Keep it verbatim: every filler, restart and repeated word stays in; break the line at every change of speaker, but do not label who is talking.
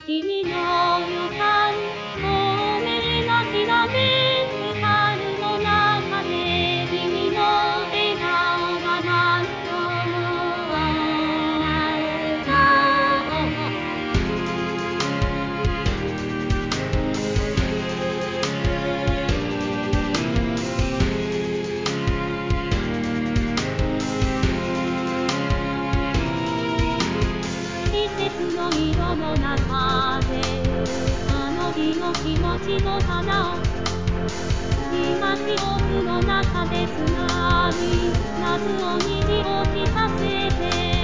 君の予感、透明なきらめく春の中で君の笑顔が何度も笑顔季節の色の中であの日の気持ちの花を今記憶の中で繋ぎ夏を虹を引かせて